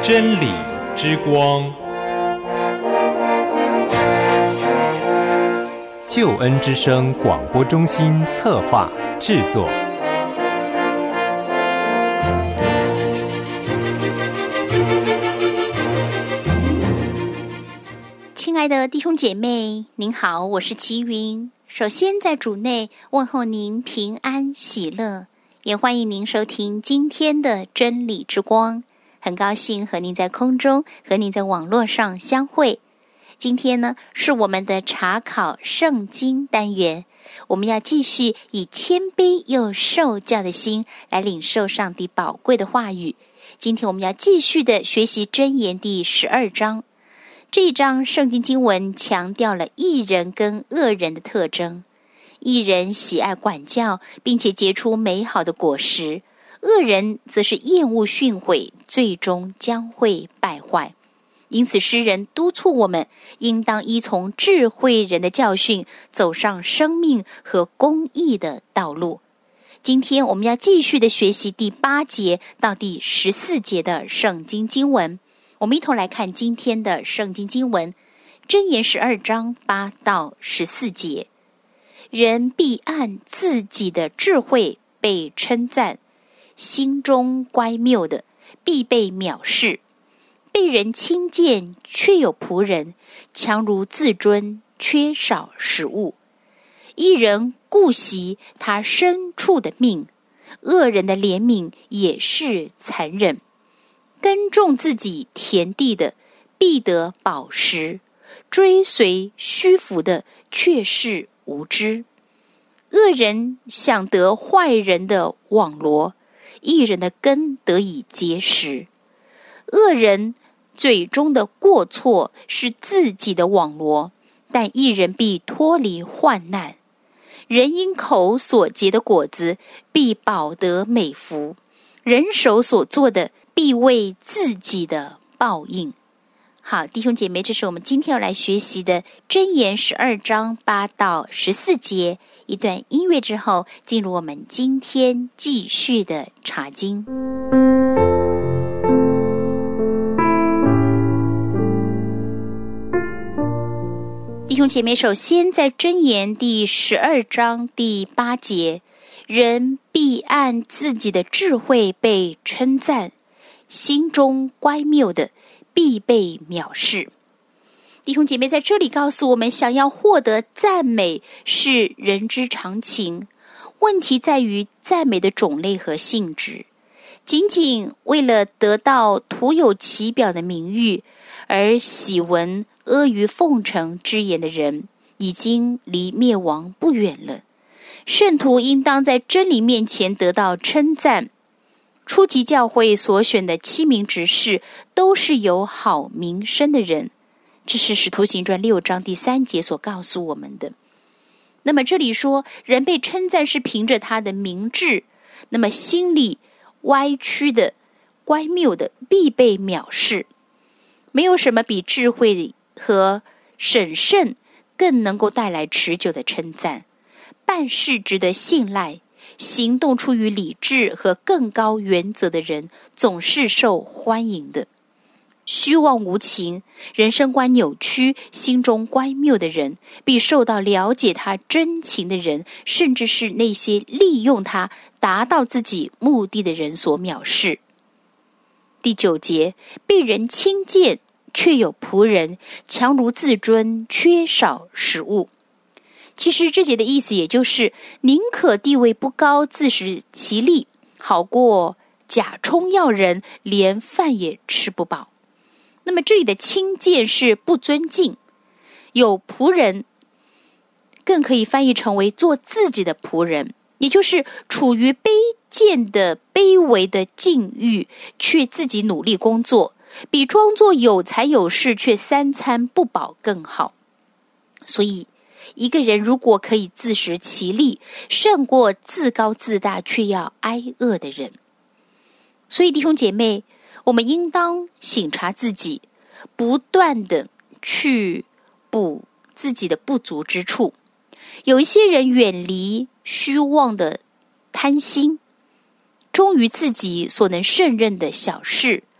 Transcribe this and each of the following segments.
真理之光， 救恩之声广播中心策划制作。 亲爱的弟兄姐妹，您好，我是齐云。首先在主内问候您平安喜乐，也欢迎您收听今天的真理之光。很高兴和您在空中，和您在网络上相会。今天呢，是我们的查考圣经单元，我们要继续以谦卑又受教的心来领受上帝宝贵的话语。今天我们要继续的学习箴言第12章。这一章圣经经文强调了义人跟恶人的特征。义人喜爱管教，并且结出美好的果实；恶人则是厌恶训诲，最终将会败坏。因此诗人督促我们应当依从智慧人的教训，走上生命和公义的道路。今天我们要继续的学习第8节到第14节的圣经经文。我们一同来看今天的圣经经文，箴言12章8到14节。人必按自己的智慧被称赞，心中乖谬的必被藐视。被人轻贱却有仆人，强如自尊，缺少食物。一人顾惜他牲畜的命，恶人的怜悯也是残忍。耕种自己田地的必得饱食，追随虚浮的却是无知。恶人想得坏人的网罗，义人的根得以结实。恶人嘴中的过错是自己的网罗，但义人必脱离患难。人因口所结的果子必饱得美福，人手所做的必为自己的报应。好，弟兄姐妹，这是我们今天要来学习的箴言12章8到14节。一段音乐之后，进入我们今天继续的查经。弟兄姐妹，首先在箴言第12章第8节，人必按自己的智慧被称赞，心中乖谬的必被藐视。弟兄姐妹，在这里告诉我们，想要获得赞美是人之常情，问题在于赞美的种类和性质。仅仅为了得到徒有其表的名誉而喜闻阿谀奉承之言的人，已经离灭亡不远了。圣徒应当在真理面前得到称赞。初级教会所选的7名执事都是有好名声的人，这是使徒行传6章第3节所告诉我们的。那么这里说，人被称赞是凭着他的明智，那么心里歪曲的、乖谬的必被藐视。没有什么比智慧和审慎更能够带来持久的称赞。办事值得信赖，行动出于理智和更高原则的人总是受欢迎的。虚妄无情、人生观扭曲、心中乖谬的人，必受到了解他真情的人，甚至是那些利用他达到自己目的的人所藐视。第9节，被人轻贱却有仆人，强如自尊，缺少食物。其实这节的意思也就是宁可地位不高，自食其力，好过假充要人，连饭也吃不饱。那么这里的轻贱是不尊敬，有仆人更可以翻译成为做自己的仆人，也就是处于卑贱的卑微的境遇，却自己努力工作，比装作有财有势却3餐不饱更好。所以一个人如果可以自食其力，胜过自高自大却要挨饿的人。所以弟兄姐妹，我们应当省察自己，不断的去补自己的不足之处。有一些人远离虚妄的贪心，忠于自己所能胜任的小事，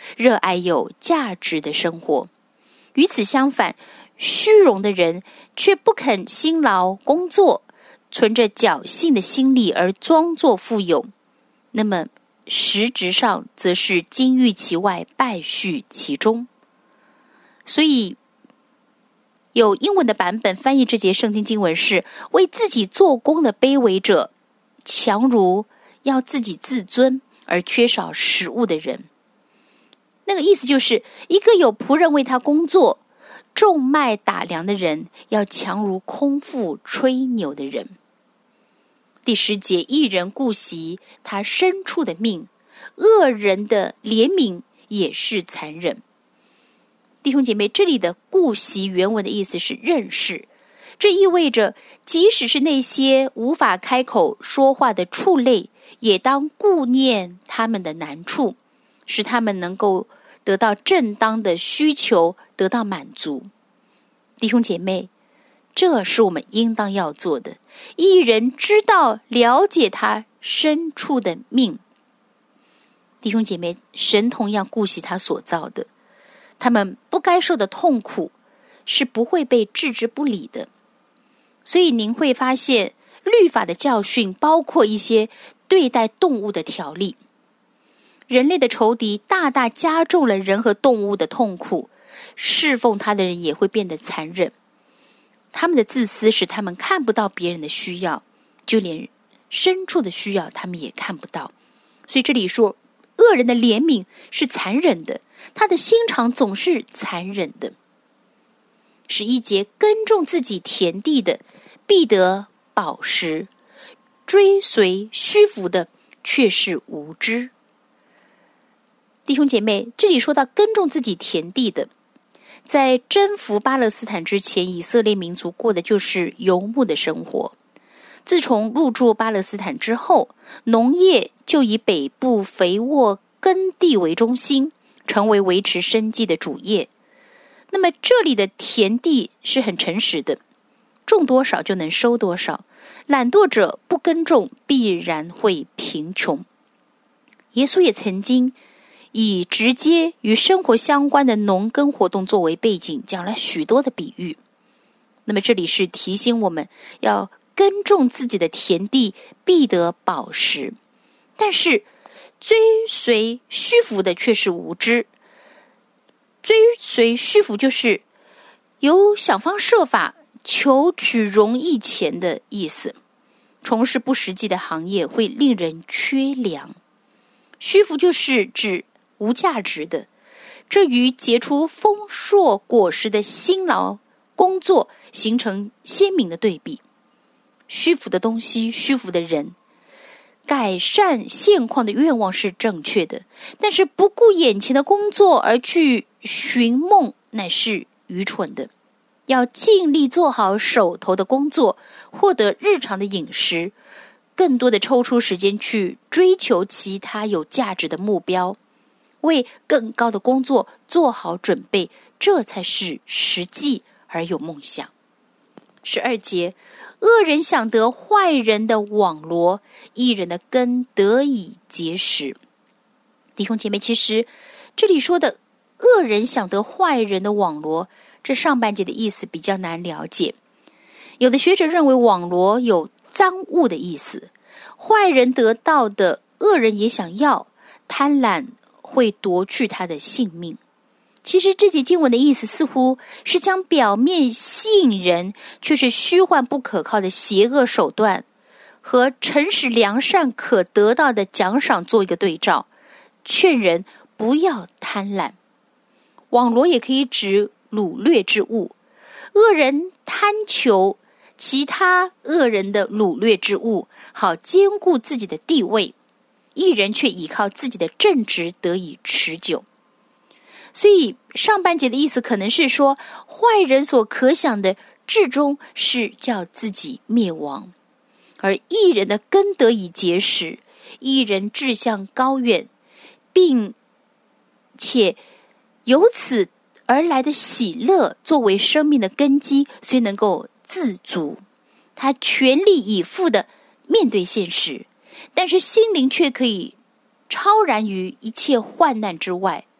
热爱有价值的生活。与此相反，虚荣的人却不肯辛劳工作，存着侥幸的心理而装作富有，那么实质上则是金玉其外，败絮其中。所以有英文的版本翻译这节圣经经文是：为自己做工的卑微者，强如要自己自尊而缺少食物的人。那个意思就是，一个有仆人为他工作，种麦打粮的人，要强如空腹吹牛的人。第10节，义人顾惜他牲畜的命，恶人的怜悯也是残忍。弟兄姐妹，这里的顾惜原文的意思是认识，这意味着即使是那些无法开口说话的畜类，也当顾念他们的难处，使他们能够得到正当的需求得到满足。弟兄姐妹，这是我们应当要做的。义人知道了解他牲畜的命。弟兄姐妹，神同样顾惜他所造的，他们不该受的痛苦是不会被置之不理的。所以您会发现，律法的教训包括一些对待动物的条例。人类的仇敌大大加重了人和动物的痛苦，侍奉他的人也会变得残忍。他们的自私使他们看不到别人的需要，就连牲畜的需要他们也看不到。所以这里说，恶人的怜悯是残忍的，他的心肠总是残忍的。11节，耕种自己田地的必得饱食，追随虚浮的却是无知。弟兄姐妹，这里说到耕种自己田地的，在征服巴勒斯坦之前，以色列民族过的就是游牧的生活。自从入驻巴勒斯坦之后，农业就以北部肥沃耕地为中心，成为维持生计的主业。那么这里的田地是很诚实的，种多少就能收多少，懒惰者不耕种必然会贫穷。耶稣也曾经以直接与生活相关的农耕活动作为背景，讲了许多的比喻。那么这里是提醒我们要耕种自己的田地，必得饱食。但是追随虚浮的却是无知。追随虚浮就是有想方设法求取容易钱的意思，从事不实际的行业会令人缺粮。虚浮就是指无价值的，这与结出丰硕果实的辛劳工作形成鲜明的对比。虚浮的东西，虚浮的人，改善现况的愿望是正确的，但是不顾眼前的工作而去寻梦乃是愚蠢的。要尽力做好手头的工作，获得日常的饮食，更多的抽出时间去追求其他有价值的目标，为更高的工作做好准备，这才是实际而有梦想。12节，恶人想得坏人的网罗，义人的根得以结实。弟兄姐妹，其实这里说的恶人想得坏人的网罗，这上半节的意思比较难了解。有的学者认为网罗有赃物的意思，坏人得到的恶人也想要，贪婪会夺去他的性命。其实这节经文的意思似乎是将表面吸引人却是虚幻不可靠的邪恶手段和诚实良善可得到的奖赏做一个对照，劝人不要贪婪。网罗也可以指掳掠之物，恶人贪求其他恶人的掳掠之物，好兼顾自己的地位，义人却倚靠自己的正直得以持久。所以上半节的意思可能是说，坏人所可想的至终是叫自己灭亡，而义人的根得以结实，义人志向高远，并且由此而来的喜乐作为生命的根基，虽能够自足，他全力以赴的面对现实，但是心灵却可以超然于一切患难之外。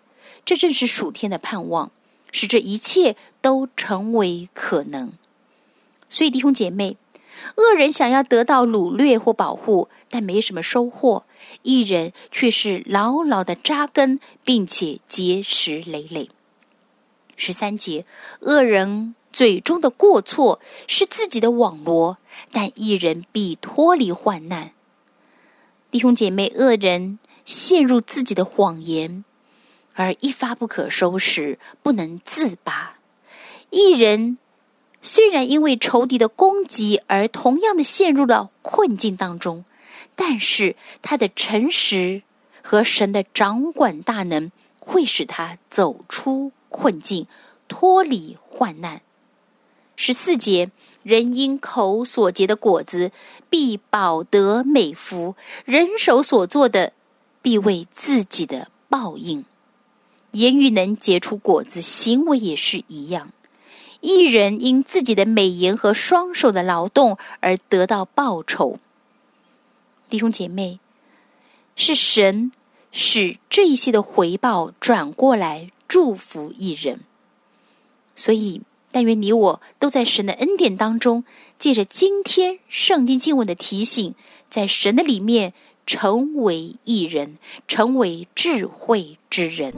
这正是属天的盼望，使这一切都成为可能。所以弟兄姐妹，恶人想要得到掳掠或保护，但没什么收获；义人却是牢牢的扎根，并且结实累累。13节，恶人嘴中的过错是自己的网罗，但义人必脱离患难。弟兄姐妹，恶人陷入自己的谎言，而一发不可收拾，不能自拔。义人虽然因为仇敌的攻击而同样的陷入了困境当中，但是他的诚实和神的掌管大能会使他走出困境，脱离患难。14节，人因口所结的果子必饱得美福，人手所做的必为自己的报应。言语能结出果子，行为也是一样。义人因自己的美言和双手的劳动而得到报酬。弟兄姐妹，是神使这一些的回报转过来祝福义人。所以但愿你我都在神的恩典当中，借着今天圣经经文的提醒，在神的里面成为义人，成为智慧之人。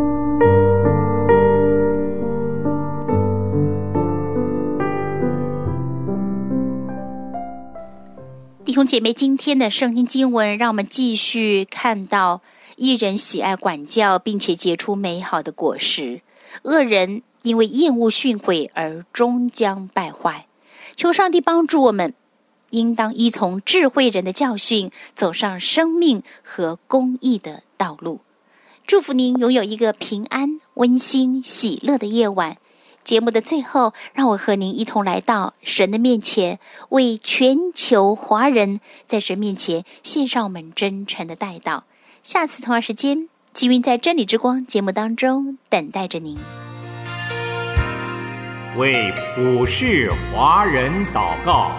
弟兄姐妹，今天的圣经经文让我们继续看到义人喜爱管教，并且结出美好的果实；恶人因为厌恶训诲而终将败坏。求上帝帮助我们，应当依从智慧人的教训，走上生命和公义的道路。祝福您拥有一个平安、温馨、喜乐的夜晚。节目的最后，让我和您一同来到神的面前，为全球华人在神面前献上我们真诚的代祷。下次同样时间，基云在真理之光节目当中等待着您。 为普世华人祷告。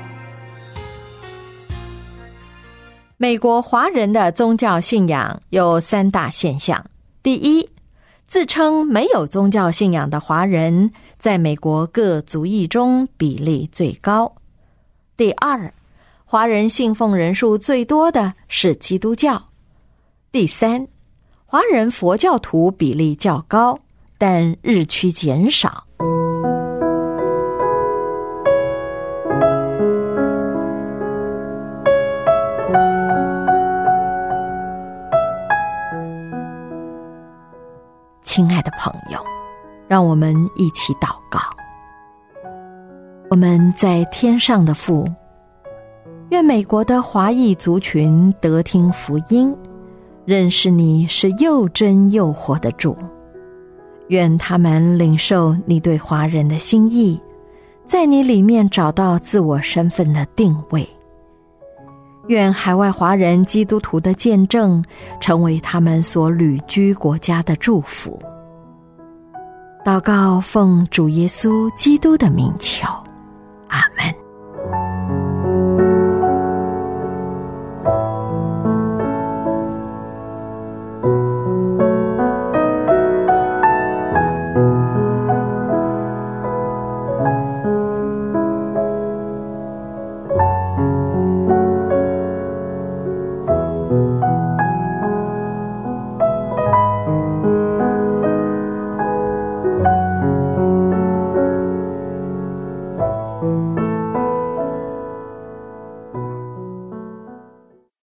美国华人的宗教信仰有3大现象。第一，自称没有宗教信仰的华人在美国各族裔中比例最高。第二，华人信奉人数最多的是基督教。第三，华人佛教徒比例较高，但日趋减少。亲爱的朋友，让我们一起祷告。我们在天上的父，愿美国的华裔族群得听福音，认识你是又真又活的主。愿他们领受你对华人的心意，在你里面找到自我身份的定位。愿海外华人基督徒的见证成为他们所旅居国家的祝福。祷告奉主耶稣基督的名求，阿们。